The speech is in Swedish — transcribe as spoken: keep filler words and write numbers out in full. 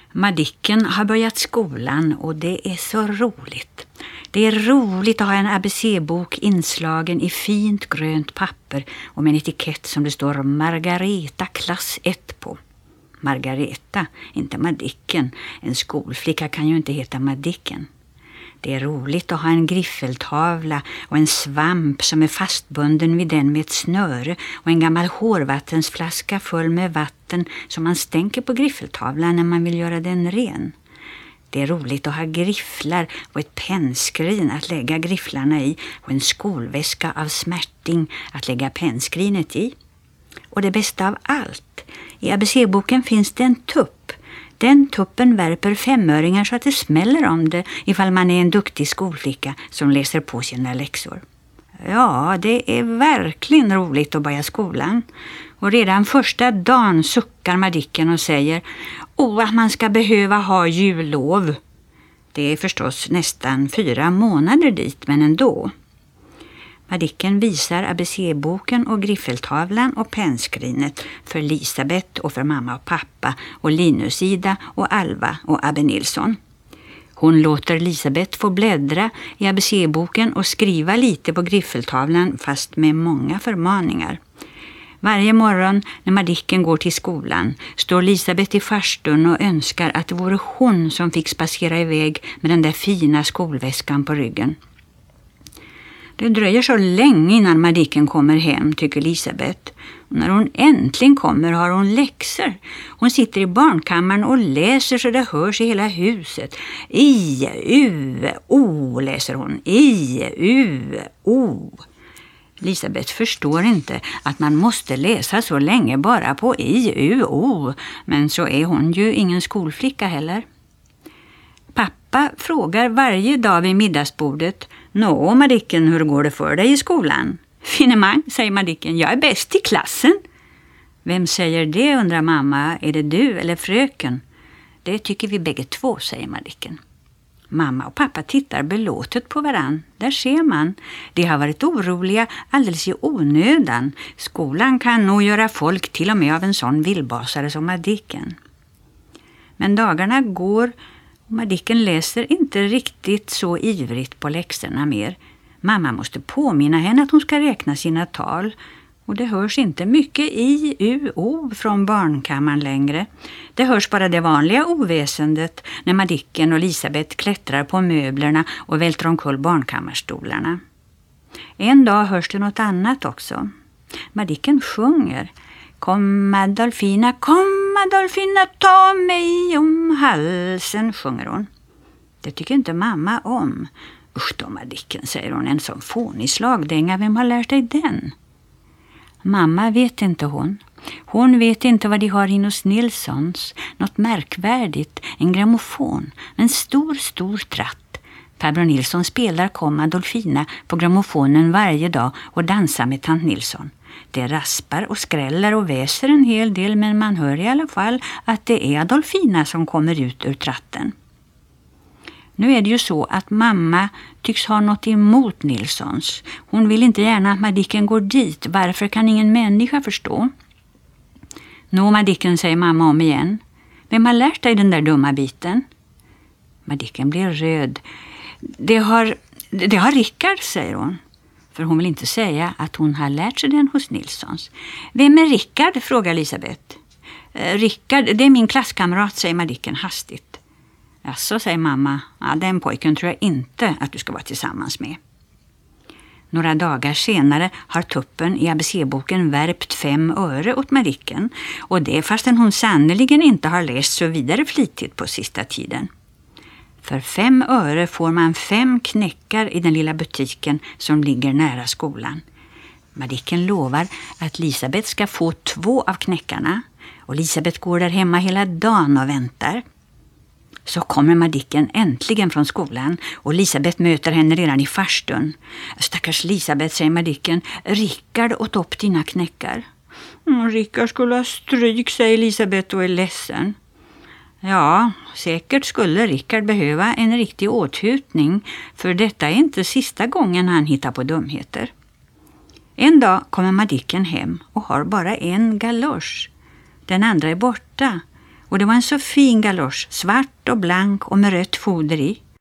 Madicken har börjat skolan och det är så roligt. Det är roligt att ha en A B C-bok inslagen i fint grönt papper och med en etikett som det står Margareta klass ett på. Margareta, inte Madicken. En skolflicka kan ju inte heta Madicken. Det är roligt att ha en griffeltavla och en svamp som är fastbunden vid den med ett snöre och en gammal hårvattensflaska full med vatten som man stänker på griffeltavlan när man vill göra den ren. Det är roligt att ha grifflar och ett pennskrin att lägga grifflarna i och en skolväska av smärting att lägga pennskrinet i. Och det bästa av allt, i A B C-boken finns det en tupp. Den tuppen värper femöringar så att det smäller om det ifall man är en duktig skolflicka som läser på sina läxor. Ja, det är verkligen roligt att börja skolan. Och redan första dagen suckar Madicken och säger Åh, att man ska behöva ha jullov. Det är förstås nästan fyra månader dit, men ändå. Madicken visar A B C-boken och griffeltavlan och pennskrinet för Lisabeth och för mamma och pappa och Linus, Ida och Alva och Abbe Nilsson. Hon låter Lisabeth få bläddra i A B C-boken och skriva lite på griffeltavlan fast med många förmaningar. Varje morgon när Madicken går till skolan står Lisabeth i farstun och önskar att det vore hon som fick spacera iväg med den där fina skolväskan på ryggen. Det dröjer så länge innan Madicken kommer hem, tycker Lisabeth. Och när hon äntligen kommer har hon läxor. Hon sitter i barnkammaren och läser så det hörs i hela huset. I, U, O läser hon. I, U, O. Lisabeth förstår inte att man måste läsa så länge bara på I, U, O. Men så är hon ju ingen skolflicka heller. Pappa frågar varje dag vid middagsbordet Nå, Madicken, hur går det för dig i skolan? Finemang, säger Madicken, jag är bäst i klassen. Vem säger det, undrar mamma. Är det du eller fröken? Det tycker vi bägge två, säger Madicken. Mamma och pappa tittar belåtet på varann. Där ser man. De har varit oroliga alldeles i onödan. Skolan kan nog göra folk till och med av en sån villbasare som Madicken. Men dagarna går och Madicken läser inte riktigt så ivrigt på läxorna mer. Mamma måste påminna henne att hon ska räkna sina tal. Och det hörs inte mycket I, U, O från barnkammaren längre. Det hörs bara det vanliga oväsendet när Madicken och Lisabeth klättrar på möblerna och välter omkull barnkammarstolarna. En dag hörs det något annat också. Madicken sjunger. Kom Adolfina, kom Adolfina, ta mig om halsen, sjunger hon. Det tycker inte mamma om. Usch då, Madicken, säger hon, en sån fånig slagdänga, vem har lärt dig den? Mamma vet inte hon. Hon vet inte vad de har in hos Nilssons. Något märkvärdigt, en grammofon, en stor, stor tratt. Farbror Nilsson spelar Kom Adolfina på grammofonen varje dag och dansar med tant Nilsson. Det raspar och skräller och väser en hel del, men man hör i alla fall att det är Adolfina som kommer ut ur tratten. Nu är det ju så att mamma tycks ha något emot Nilssons. Hon vill inte gärna att Madicken går dit. Varför kan ingen människa förstå? Nå, Madicken, säger mamma om igen. Vem har lärt dig den där dumma biten? Madicken blir röd. Det har, det har Rickard, säger hon. För hon vill inte säga att hon har lärt sig den hos Nilssons. Vem är Rickard, frågar Lisabeth. Eh, Rickard, det är min klasskamrat, säger Madicken hastigt. Jaså, säger mamma. Ja, den pojken tror jag inte att du ska vara tillsammans med. Några dagar senare har tuppen i A B C-boken värpt fem öre åt Madicken. Och det fastän hon sannoliken inte har läst så vidare flitigt på sista tiden. För fem öre får man fem knäckar i den lilla butiken som ligger nära skolan. Madicken lovar att Lisabeth ska få två av knäckarna. Och Lisabeth går där hemma hela dagen och väntar. Så kommer Madicken äntligen från skolan och Lisabeth möter henne redan i farstun. Stackars Lisabeth, säger Madicken, Rickard åt upp dina knäckar. Mm, Rickard skulle ha stryk, säger Lisabeth och är ledsen. Ja, säkert skulle Rickard behöva en riktig åthutning, för detta är inte sista gången han hittar på dumheter. En dag kommer Madicken hem och har bara en galosch. Den andra är borta. Och det var en så fin galosch, svart och blank och med rött foder i.